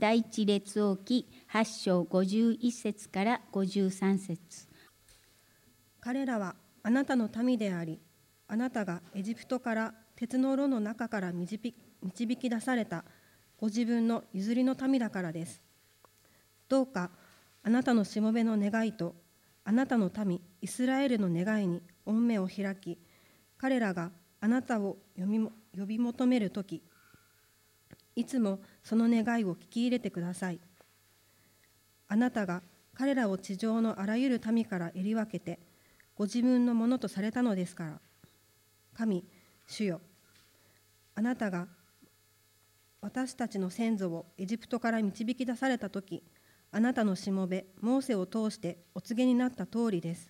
第一列王記8章51節から53節。 彼らはあなたの民であり、あなたがエジプトから鉄の炉の中から導き出されたご自分の譲りの民だからです。どうかあなたのしもべの願いとあなたの民イスラエルの願いに御目を開き、彼らがあなたを呼び求めるとき、いつもその願いを聞き入れてください。あなたが彼らを地上のあらゆる民からえり分けて、ご自分のものとされたのですから。神、主よ、あなたが私たちの先祖をエジプトから導き出されたとき、あなたのしもべモーセを通してお告げになった通りです。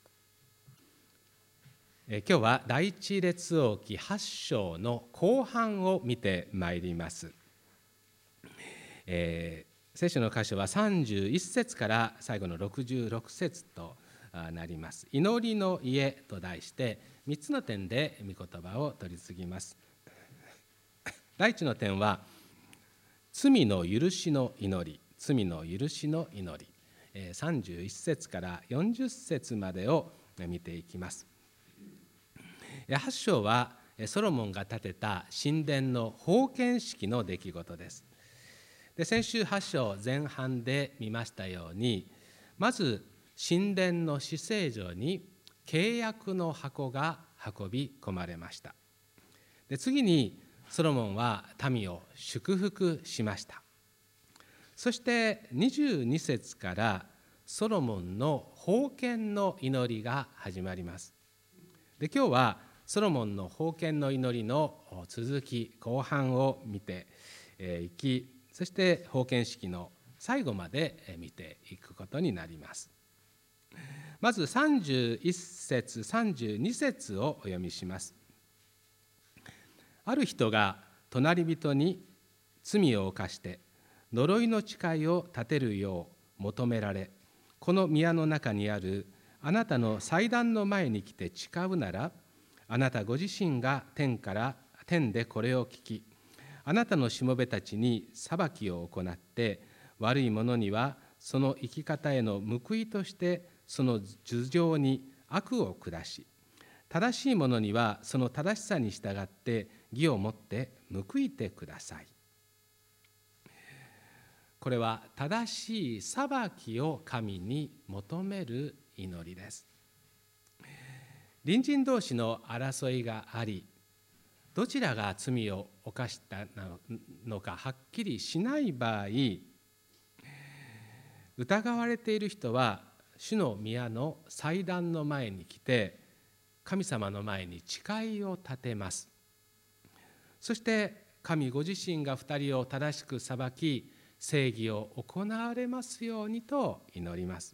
今日は第一列王記8章の後半を見てまいります。聖書の箇所は31節から最後の66節となります。祈りの家と題して3つの点で御言葉を取り次ぎます。第一の点は罪の許しの祈り、罪の許しの祈り、31節から40節までを見ていきます。8章はソロモンが建てた神殿の封建式の出来事です。先週8章前半で見ましたように、まず神殿の至聖所に契約の箱が運び込まれました。次にソロモンは民を祝福しました。そして22節からソロモンの封建の祈りが始まります。今日はソロモンの封建の祈りの続き後半を見ていき、そして封建式の最後まで見ていくことになります。まず31節32節をお読みします。ある人が隣人に罪を犯して呪いの誓いを立てるよう求められ、この宮の中にあるあなたの祭壇の前に来て誓うなら、あなたご自身が天でこれを聞き、あなたのしもべたちに裁きを行って、悪い者にはその生き方への報いとしてその頭上に悪を下し、正しい者にはその正しさに従って義をもって報いてください。これは正しい裁きを神に求める祈りです。隣人同士の争いがあり、どちらが罪を犯したのかはっきりしない場合、疑われている人は主の宮の祭壇の前に来て神様の前に誓いを立てます。そして神ご自身が2人を正しく裁き、正義を行われますようにと祈ります。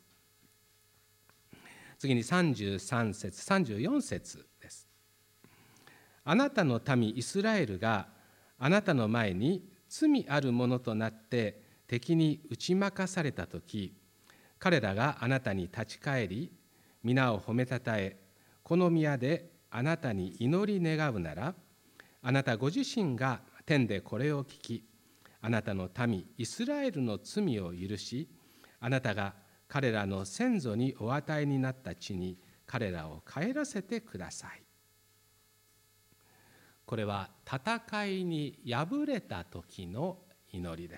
次に33節34節です。あなたの民イスラエルがあなたの前に罪あるものとなって敵に打ち負かされたとき、彼らがあなたに立ち返り、皆を褒めたたえ、この宮であなたに祈り願うなら、あなたご自身が天でこれを聞き、あなたの民イスラエルの罪を許し、あなたが彼らの先祖にお与えになった地に彼らを帰らせてください。これは戦いに敗れた時の祈りです。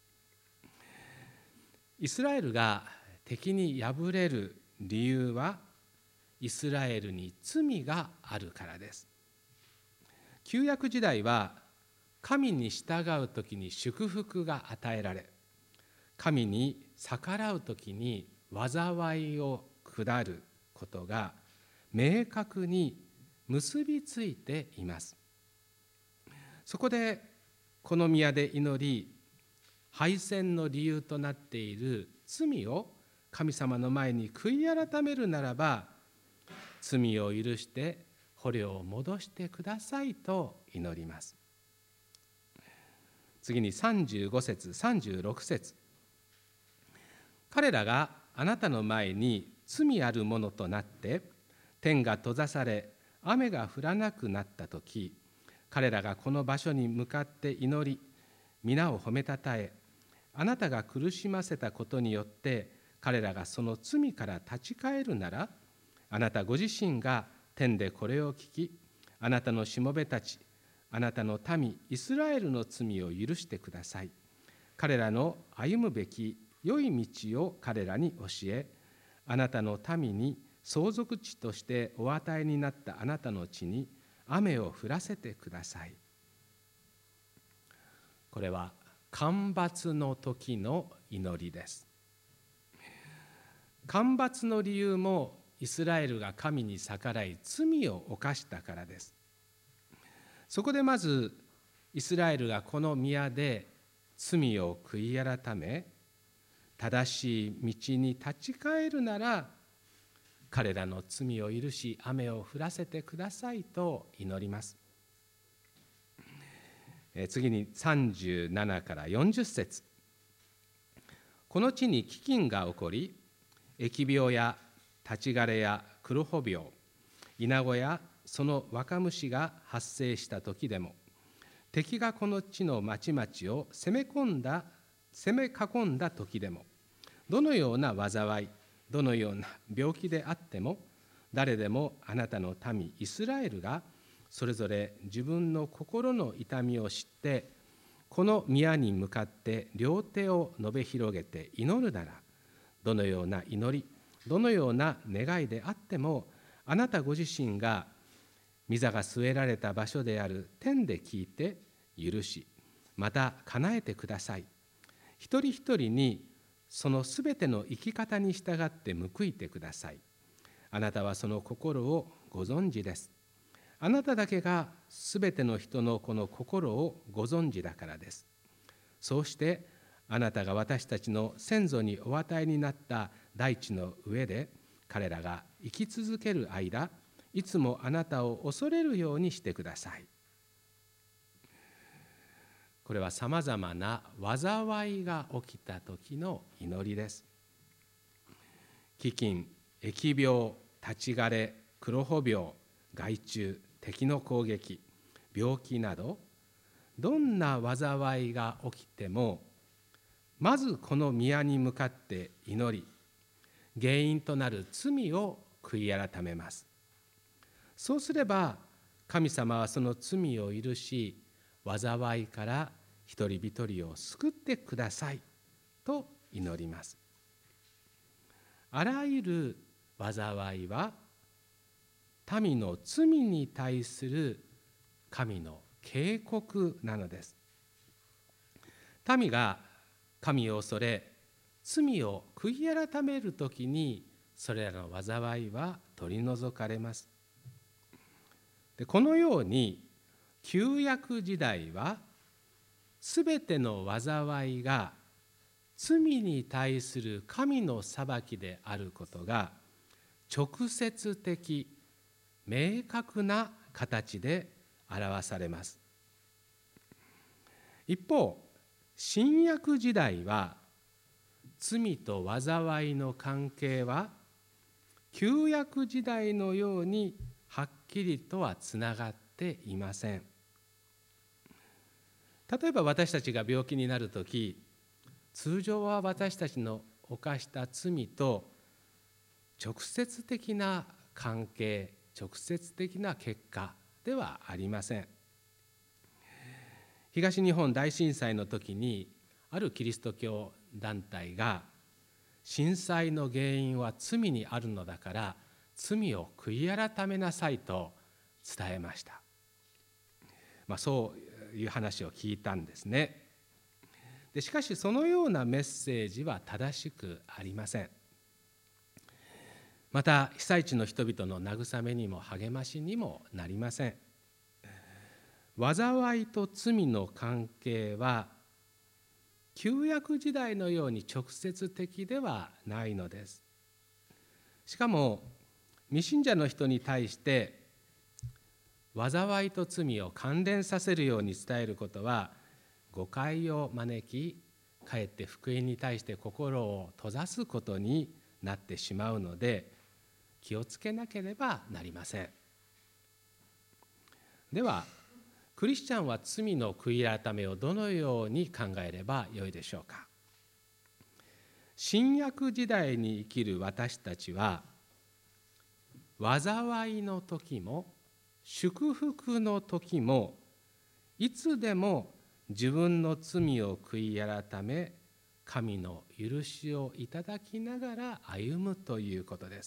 イスラエルが敵に敗れる理由は、イスラエルに罪があるからです。旧約時代は神に従う時に祝福が与えられ、神に逆らう時に災いを下ることが明確に結びついています。そこでこの宮で祈り、敗戦の理由となっている罪を神様の前に悔い改めるならば、罪を許して捕虜を戻してくださいと祈ります。次に35節36節。彼らがあなたの前に罪あるものとなって天が閉ざされ雨が降らなくなったとき、彼らがこの場所に向かって祈り、皆を褒めたたえ、 あなたが苦しませたことによって彼らがその罪から立ち返るなら、あなたご自身が天でこれを聞き、あなたのしもべたち、あなたの民イスラエルの罪を許してください。彼らの歩むべき良い道を彼らに教え、あなたの民に相続地としてお与えになったあなたの地に雨を降らせてください。これは干ばつの時の祈りです。干ばつの理由もイスラエルが神に逆らい罪を犯したからです。そこでまずイスラエルがこの宮で罪を悔い改め、正しい道に立ち返るなら彼らの罪を許し雨を降らせてくださいと祈ります。次に37から40節。この地に飢饉が起こり、疫病や立ち枯れや黒穂病、イナゴやその若虫が発生した時でも、敵がこの地の町々を攻め囲んだ時でも、どのような災い、どのような病気であっても、誰でもあなたの民イスラエルがそれぞれ自分の心の痛みを知って、この宮に向かって両手を伸べ広げて祈るなら、どのような祈り、どのような願いであっても、あなたご自身が御座が据えられた場所である天で聞いて許し、また叶えてください。一人一人にそのすべての生き方に従って報いてください。あなたはその心をご存知です。あなただけがすべての人のこの心をご存知だからです。そうしてあなたが私たちの先祖にお与えになった大地の上で、彼らが生き続ける間、いつもあなたを恐れるようにしてください。これはさまざまな災いが起きた時の祈りです。飢饉、疫病、立ち枯れ、黒穂病、害虫、敵の攻撃、病気など、どんな災いが起きても、まずこの宮に向かって祈り、原因となる罪を悔い改めます。そうすれば神様はその罪を許し、災いから一人一人を救ってくださいと祈ります。あらゆる災いは民の罪に対する神の警告なのです。民が神を恐れ罪を悔い改めるときに、それらの災いは取り除かれます。でこのように旧約時代はすべての災いが罪に対する神の裁きであることが直接的明確な形で表されます。一方、新約時代は罪と災いの関係は旧約時代のようにはっきりとはつながっていません。例えば私たちが病気になるとき、通常は私たちの犯した罪と直接的な関係、直接的な結果ではありません。東日本大震災の時に、あるキリスト教団体が、震災の原因は罪にあるのだから罪を悔い改めなさいと伝えました。そういう話を聞いたんですね。でしかしそのようなメッセージは正しくありません。また被災地の人々の慰めにも励ましにもなりません。災いと罪の関係は旧約時代のように直接的ではないのです。しかも未信者の人に対して災いと罪を関連させるように伝えることは誤解を招き、かえって福音に対して心を閉ざすことになってしまうので、気をつけなければなりません。ではクリスチャンは罪の悔い改めをどのように考えればよいでしょうか。 新約時代に生きる私たちは、災いの時も祝福の時もいつでも自分の罪を悔い改め、神の許しをいただきながら歩むということです。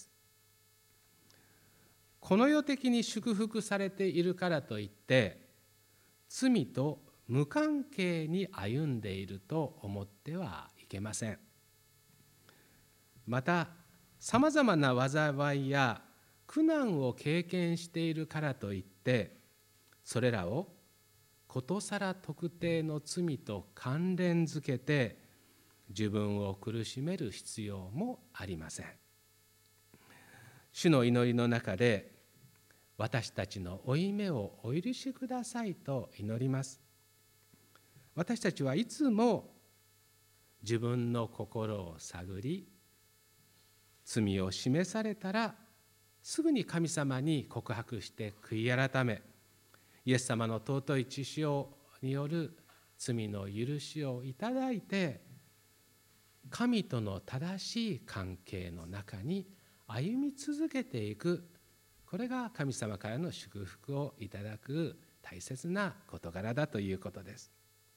この世的に祝福されているからといって罪と無関係に歩んでいると思ってはいけません。また、さまざまな災いや苦難を経験しているからといってそれらをことさら特定の罪と関連づけて自分を苦しめる必要もありません。主の祈りの中で、私たちの負い目をお許しくださいと祈ります。私たちはいつも自分の心を探り、罪を示されたらすぐに神様に告白して悔い改め、イエス様の尊い血潮による罪の許しをいただいて、神との正しい関係の中に歩み続けていく、これが神様からの祝福をいただく大切な事柄だということです。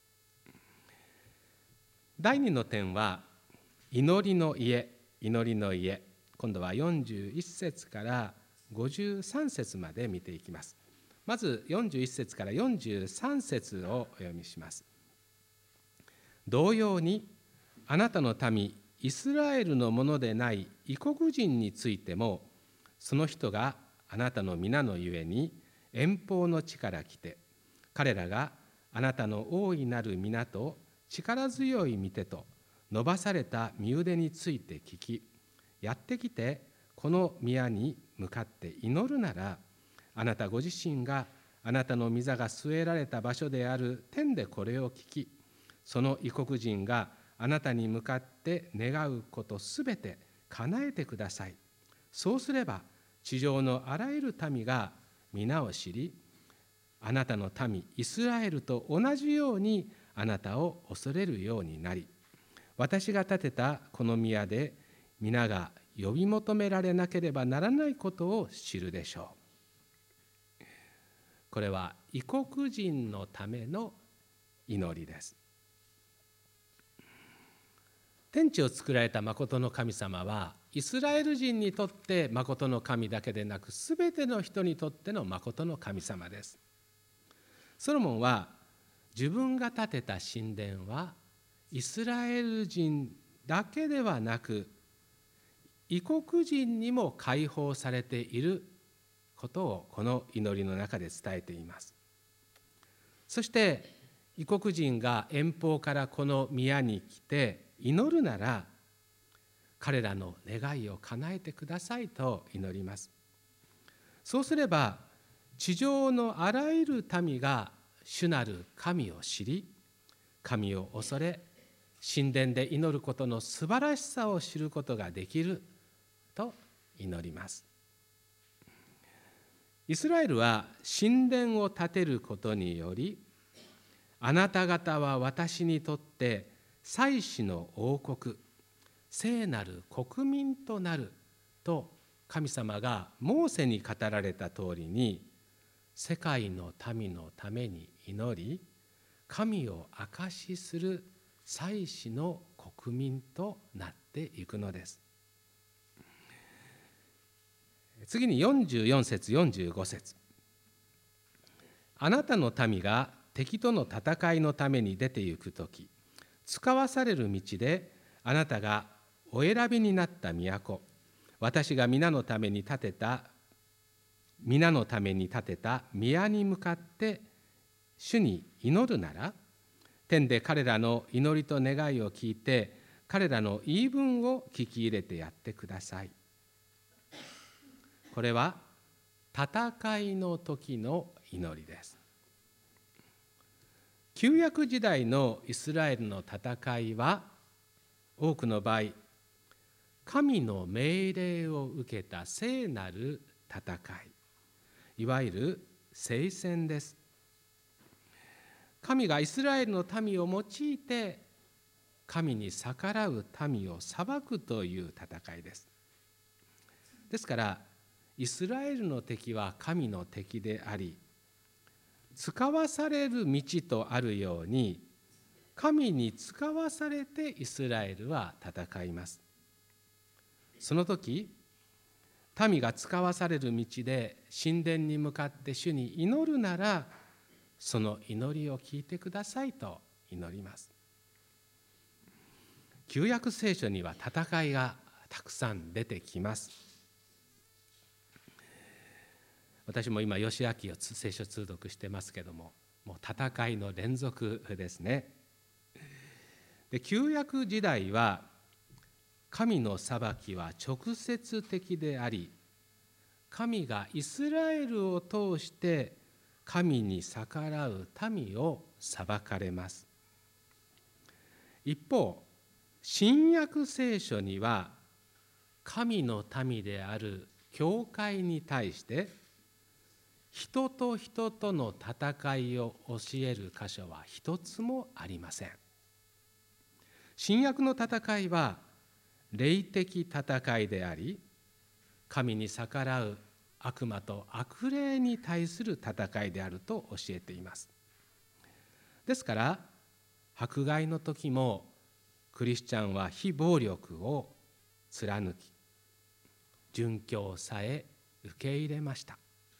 第2の点は祈りの家。祈りの家、今度は41節から53節まで見ていきます。まず41節から43節をお読みします。同様にあなたの民イスラエルのものでない異国人についても、その人があなたの皆のゆえに遠方の地から来て、彼らがあなたの大いなる皆と力強い御手と伸ばされた身腕について聞き、やってきてこの宮に向かって祈るなら、あなたご自身があなたの御座が据えられた場所である天でこれを聞き、その異国人があなたに向かって願うことすべて叶えてください。そうすれば地上のあらゆる民が皆を知り、あなたの民イスラエルと同じようにあなたを恐れるようになり、私が建てたこの宮で皆が呼び求められなければならないことを知るでしょう。これは異国人のための祈りです。天地を作られた真の神様は、イスラエル人にとって真の神だけでなく、すべての人にとっての真の神様です。ソロモンは、自分が建てた神殿はイスラエル人だけではなく、異国人にも解放されていることをこの祈りの中で伝えています。そして異国人が遠方からこの宮に来て祈るなら、彼らの願いを叶えてくださいと祈ります。そうすれば地上のあらゆる民が主なる神を知り、神を恐れ、神殿で祈ることの素晴らしさを知ることができると祈ります。イスラエルは神殿を建てることにより、あなた方は私にとって祭司の王国、聖なる国民となると神様がモーセに語られた通りに、世界の民のために祈り、神を証しする祭司の国民となっていくのです。次に44節45節。あなたの民が敵との戦いのために出て行くとき、使わされる道であなたがお選びになった都、私が皆のために建てた宮に向かって主に祈るなら、天で彼らの祈りと願いを聞いて、彼らの言い分を聞き入れてやってください。これは戦いの時の祈りです。旧約時代のイスラエルの戦いは、多くの場合、神の命令を受けた聖なる戦い、いわゆる聖戦です。神がイスラエルの民を用いて神に逆らう民を裁くという戦いです。ですからイスラエルの敵は神の敵であり、使わされる道とあるように、神に使わされてイスラエルは戦います。その時、民が使わされる道で神殿に向かって主に祈るなら、その祈りを聞いてくださいと祈ります。旧約聖書には戦いがたくさん出てきます。私も今義明を聖書通読してますけども、もう戦いの連続ですね。で、旧約時代は神の裁きは直接的であり、神がイスラエルを通して神に逆らう民を裁かれます。一方、新約聖書には神の民である教会に対して人と人との戦いを教える箇所は一つもありません。新約の戦いは霊的戦いであり、神に逆らう悪魔と悪霊に対する戦いであると教えています。ですから迫害の時もクリスチャンは非暴力を貫き、殉教さえ受け入れました。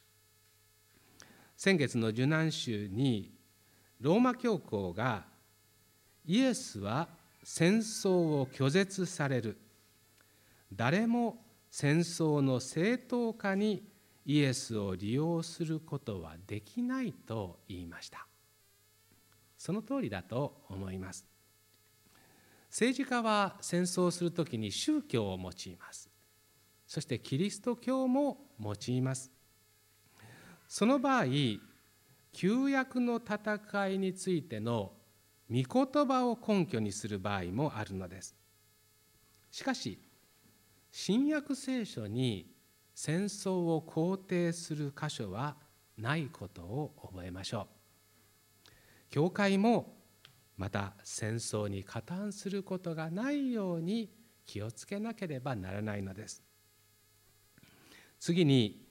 先月の受難週にローマ教皇が、イエスは戦争を拒絶される、誰も戦争の正当化にイエスを利用することはできないと言いました。その通りだと思います。政治家は戦争をするときに宗教を用います。そしてキリスト教も用います。その場合、旧約の戦いについての御言葉を根拠にする場合もあるのです。しかし、新約聖書に戦争を肯定する箇所はないことを覚えましょう。教会もまた戦争に加担することがないように気をつけなければならないのです。次に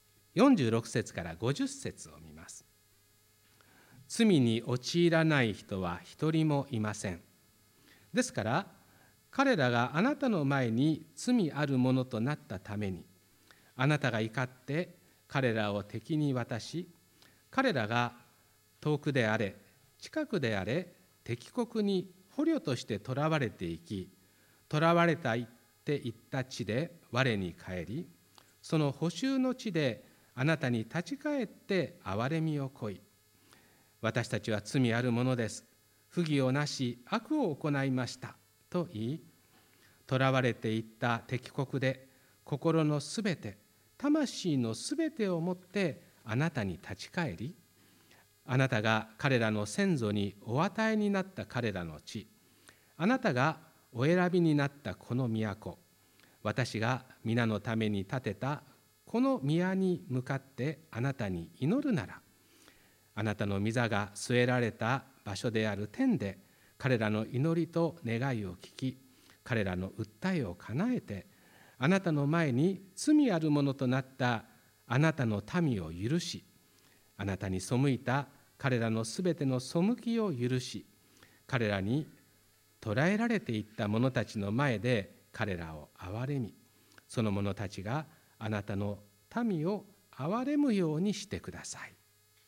46節から50節を見ます。罪に陥らない人は一人もいません。ですから彼らがあなたの前に罪あるものとなったために、あなたが怒って彼らを敵に渡し、彼らが遠くであれ近くであれ敵国に捕虜として囚われていき、囚われていった地で我に帰り、その捕囚の地であなたに立ち返って憐れみをこい、私たちは罪あるものです、不義をなし悪を行いましたと言い、囚われていった敵国で心のすべて、魂のすべてをもってあなたに立ち返り、あなたが彼らの先祖にお与えになった彼らの地、あなたがお選びになったこの都、私が皆のために建てたこの宮に向かってあなたに祈るなら、あなたの御座が据えられた場所である天で彼らの祈りと願いを聞き、彼らの訴えを叶えて、あなたの前に罪あるものとなったあなたの民を許し、あなたに背いた彼らのすべての背きを許し、彼らに捕らえられていった者たちの前で彼らを憐れみ、その者たちがあなたの民を憐れむようにしてください。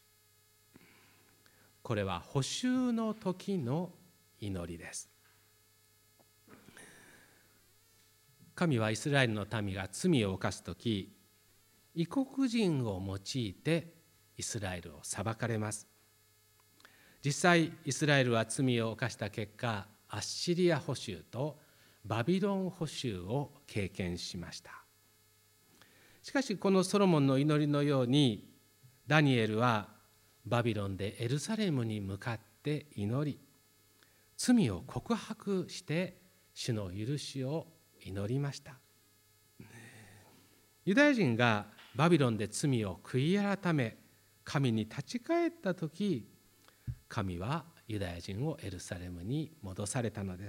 これは捕囚の時の祈りです。神はイスラエルの民が罪を犯すとき、異国人を用いてイスラエルを裁かれます。実際イスラエルは罪を犯した結果、アッシリア捕囚とバビロン捕囚を経験しました。しかしこのソロモンの祈りのように、ダニエルはバビロンでエルサレムに向かって祈り、罪を告白して主の許しを祈りました。ユダヤ人がバビロンで罪を悔い改め神に立ち返ったとき、神はユダヤ人をエルサレムに戻されたのです。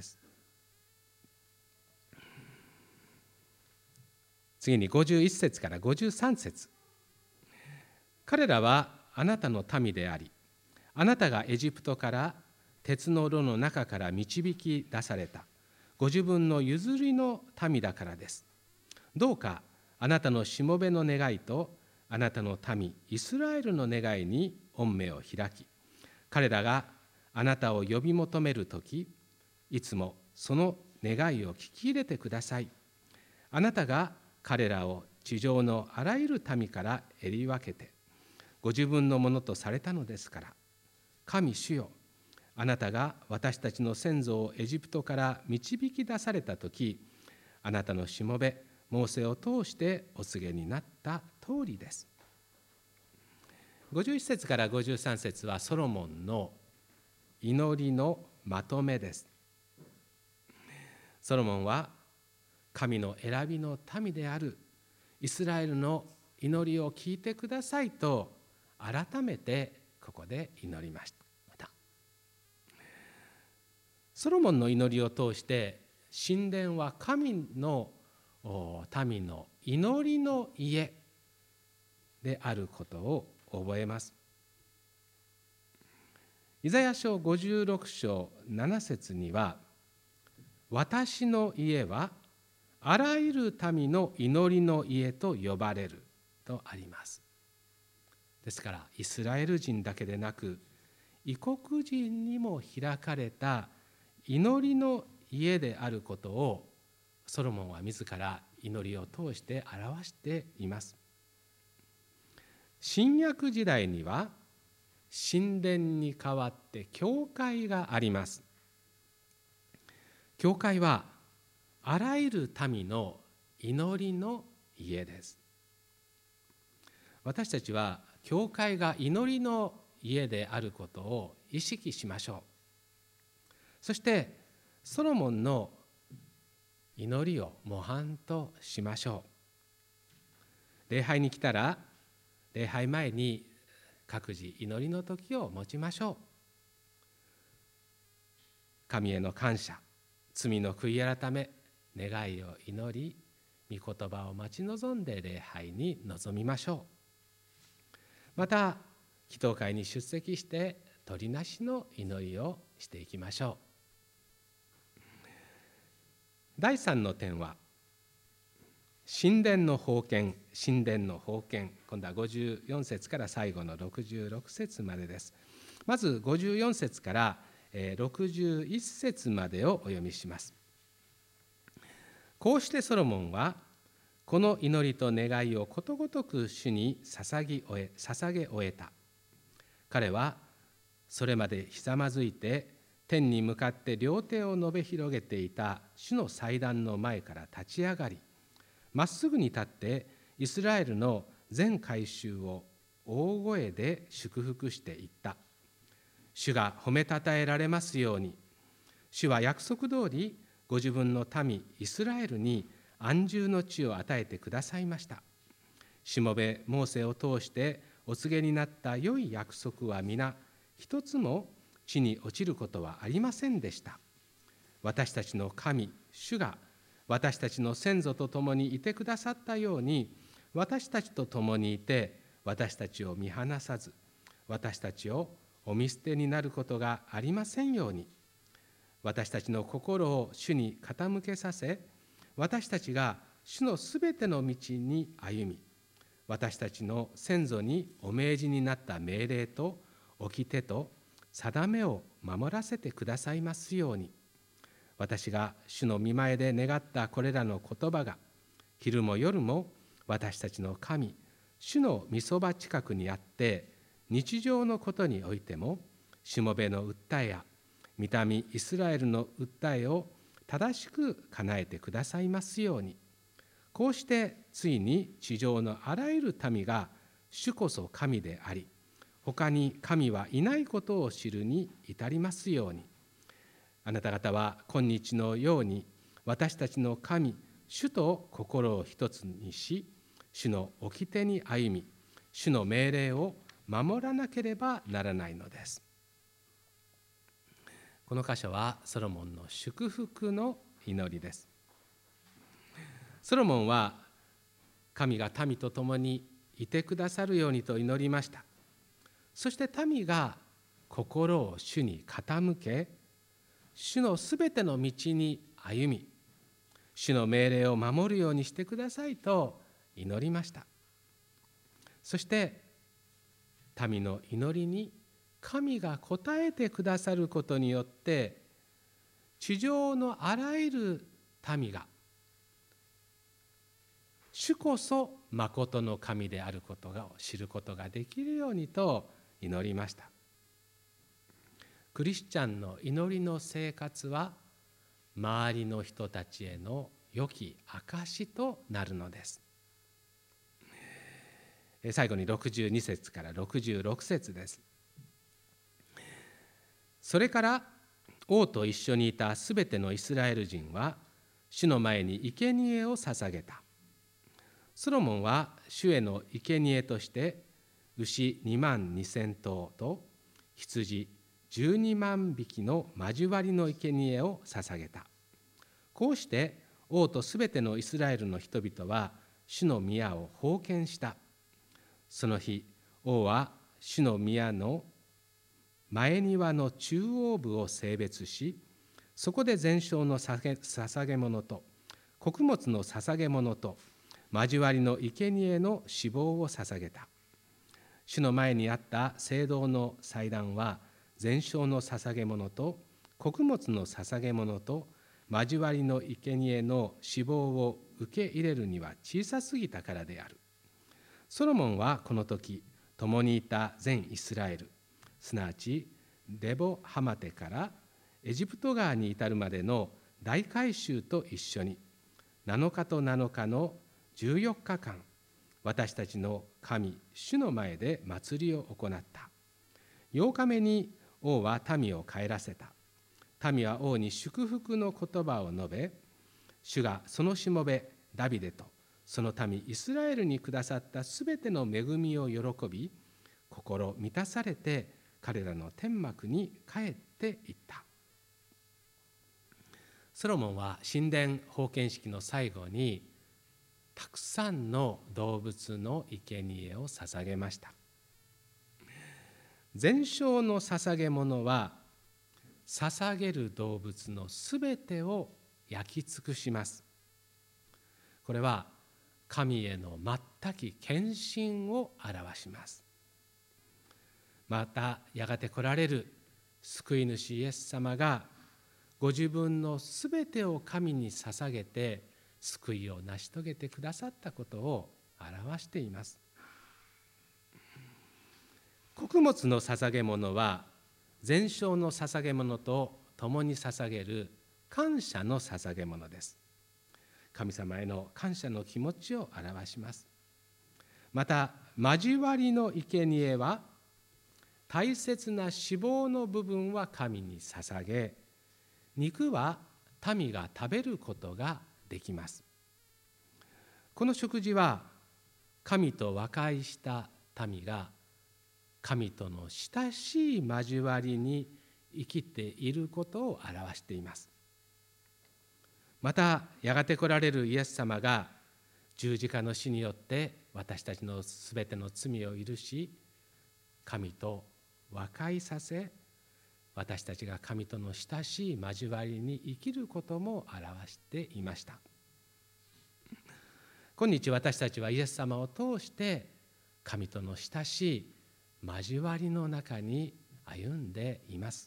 次に51節から53節。彼らはあなたの民であり、あなたがエジプトから鉄の炉の中から導き出されたご自分の譲りの民だからです。どうかあなたのしもべの願いとあなたの民イスラエルの願いに御目を開き、彼らがあなたを呼び求めるとき、いつもその願いを聞き入れてください。あなたが彼らを地上のあらゆる民からえり分けて、ご自分のものとされたのですから、神主よ、あなたが私たちの先祖をエジプトから導き出されたとき、あなたのしもべ、モーセを通してお告げになった通りです。51節から53節はソロモンの祈りのまとめです。ソロモンは神の選びの民であるイスラエルの祈りを聞いてくださいと改めてここで祈りました。ソロモンの祈りを通して神殿は神の民の祈りの家であることを覚えます。イザヤ書56章7節には、私の家はあらゆる民の祈りの家と呼ばれるとあります。ですからイスラエル人だけでなく異国人にも開かれた祈りの家であることをソロモンは自ら祈りを通して表しています。新約時代には神殿に代わって教会があります。教会はあらゆる民の祈りの家です。私たちは教会が祈りの家であることを意識しましょう。そしてソロモンの祈りを模範としましょう。礼拝に来たら礼拝前に各自祈りの時を持ちましょう。神への感謝、罪の悔い改め、願いを祈り、御言葉を待ち望んで礼拝に臨みましょう。また祈祷会に出席して取りなしの祈りをしていきましょう。第3の点は神殿の封建、神殿の封建。今度は54節から最後の66節までです。まず54節から61節までをお読みします。こうしてソロモンはこの祈りと願いをことごとく主に捧げ終えた。彼はそれまでひざまずいて天に向かって両手を伸べ広げていた主の祭壇の前から立ち上がり、まっすぐに立ってイスラエルの全会衆を大声で祝福していった。主が褒めたたえられますように。主は約束通りご自分の民イスラエルに安住の地を与えてくださいました。しもべモーセを通してお告げになった良い約束は皆一つも地に落ちることはありませんでした。私たちの神主が私たちの先祖と共にいてくださったように、私たちと共にいて私たちを見放さず、私たちをお見捨てになることがありませんように。私たちの心を主に傾けさせ、私たちが主のすべての道に歩み、私たちの先祖にお命じになった命令と掟と定めを守らせてくださいますように。私が主の御前で願ったこれらの言葉が、昼も夜も私たちの神、主の御そば近くにあって、日常のことにおいても、しもべの訴えや、御民イスラエルの訴えを正しく叶えてくださいますように。こうしてついに地上のあらゆる民が主こそ神であり、他に神はいないことを知るに至りますように。あなた方は今日のように私たちの神主と心を一つにし、主の掟に歩み、主の命令を守らなければならないのです。 この箇所はソロモンの祝福の祈りです。ソロモンは神が民と共にいてくださるようにと祈りました。そして民が心を主に傾け、主のすべての道に歩み、主の命令を守るようにしてくださいと祈りました。そして民の祈りに神が応えてくださることによって、地上のあらゆる民が主こそ誠の神であることを知ることができるようにと祈りました。クリスチャンの祈りの生活は周りの人たちへの良き証となるのです。最後に62節から66節です。それから王と一緒にいたすべてのイスラエル人は主の前に生贄を捧げた。ソロモンは主への生贄として牛22,000頭と羊12万匹の交わりの生贄を捧げた。こうして王とすべてのイスラエルの人々は主の宮を奉献した。その日、王は主の宮の前庭の中央部を性別し、そこで全焼の捧げ物と穀物の捧げ物と交わりの生贄の脂肪を捧げた。主の前にあった聖堂の祭壇は全焼の捧げ物と穀物の捧げ物と交わりの生贄の脂肪を受け入れるには小さすぎたからである。ソロモンはこの時、共にいた全イスラエル、すなわちレボハマテからエジプト川に至るまでの大改宗と一緒に7日と7日の14日間、私たちの神主の前で祭りを行った。8日目に王は民を帰らせた。民は王に祝福の言葉を述べ、主がそのしもべダビデとその民イスラエルにくださったすべての恵みを喜び、心満たされて彼らの天幕に帰っていった。ソロモンは神殿奉献式の最後にたくさんの動物の生贄を捧げました。全焼の捧げ物は捧げる動物のすべてを焼き尽くします。これは神への全き献身を表します。またやがて来られる救い主イエス様がご自分のすべてを神に捧げて救いを成し遂げてくださったことを表しています。穀物の捧げ物は全焼の捧げ物と共に捧げる感謝の捧げ物です。神様への感謝の気持ちを表します。また交わりの生贄は大切な脂肪の部分は神に捧げ、肉は民が食べることができます。この食事は神と和解した民が神との親しい交わりに生きていることを表しています。またやがて来られるイエス様が十字架の死によって私たちのすべての罪を許し、神と和解させ、私たちが神との親しい交わりに生きることも表していました。今日私たちはイエス様を通して神との親しい交わりの中に歩んでいます。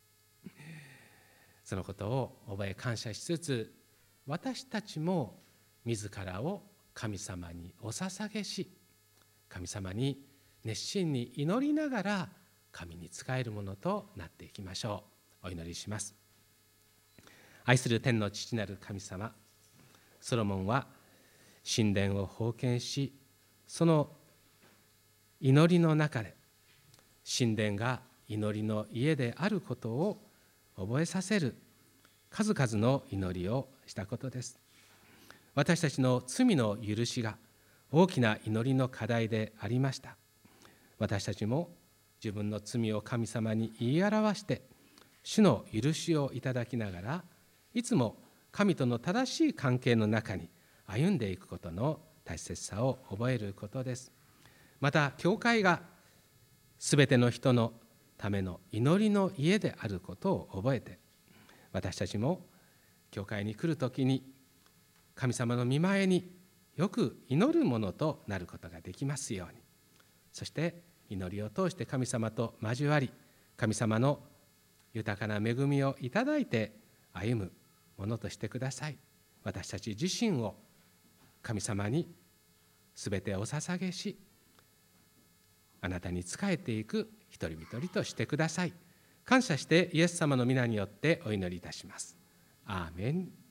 そのことを覚え感謝しつつ、私たちも自らを神様にお捧げし、神様に熱心に祈りながら神に仕えるものとなっていきましょう。お祈りします。愛する天の父なる神様、ソロモンは神殿を奉献し、その祈りの中で神殿が祈りの家であることを覚えさせる数々の祈りをしたことです。私たちの罪の許しが大きな祈りの課題でありました。私たちも自分の罪を神様に言い表して主の許しをいただきながら、いつも神との正しい関係の中に歩んでいくことの大切さを覚えることです。また、教会がすべての人のための祈りの家であることを覚えて、私たちも教会に来るときに神様の御前によく祈るものとなることができますように、そして祈りを通して神様と交わり、神様の豊かな恵みをいただいて歩むものとしてください。私たち自身を神様にすべてお捧げし、あなたに仕えていく一人一人としてください。感謝してイエス様の皆によってお祈りいたします。アーメン。